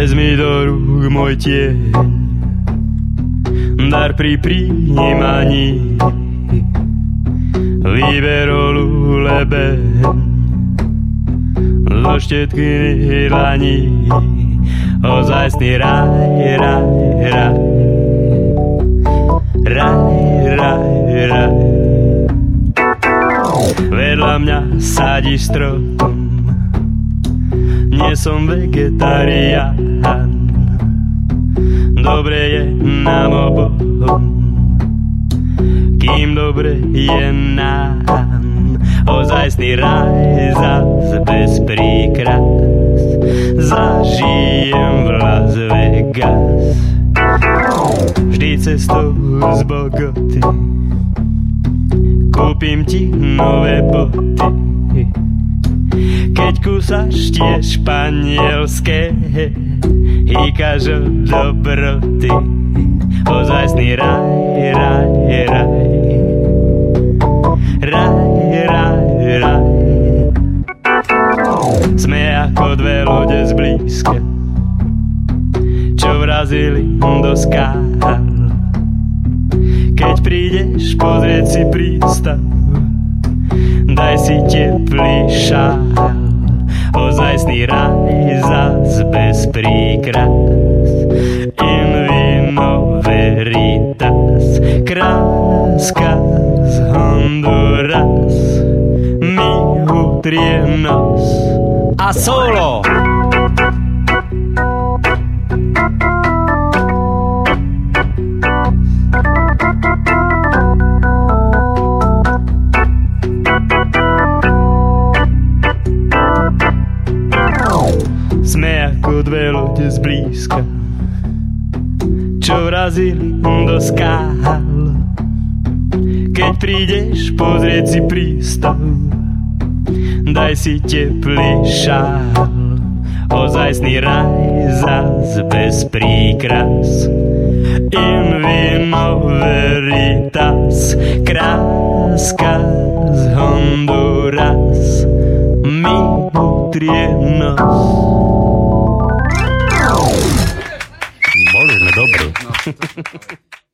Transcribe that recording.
Vezmi do rúk môj tieň, dar pri prijímaní, liberolu lebeň, zo štetky dlaní, ozajstný raj, raj, raj, raj, raj, raj. Vedľa mňa sadí strom, nie som vegetarián, dobre je nám obom, kým dobre je nám. Ozajstný raj zas bez príkras zažijem v Las Vegas. Vždy cestou z Bogoty kúpim ti nové boty, keď kúsaš tie španielské, hýkaš od dobroty. Ozajstný raj, raj, raj, raj, raj, raj. Sme ako dve lode zblízka, čo vrazili do skál. Keď prídeš pozrieť si prístav, daj si teplý šál. Ozajstný raj zas bez príkras, in vino veritas. Kráska z Honduras mi utrie nos. A solo! Sme ako dve lode zblízka, čo vrazili do skál. Keď prídeš pozrieť si prístav, daj si teplý šál. Ozajstný raj zas bez príkras, in vino veritas. Kráska z Honduras mi utrie nos. Boli sme dobrí.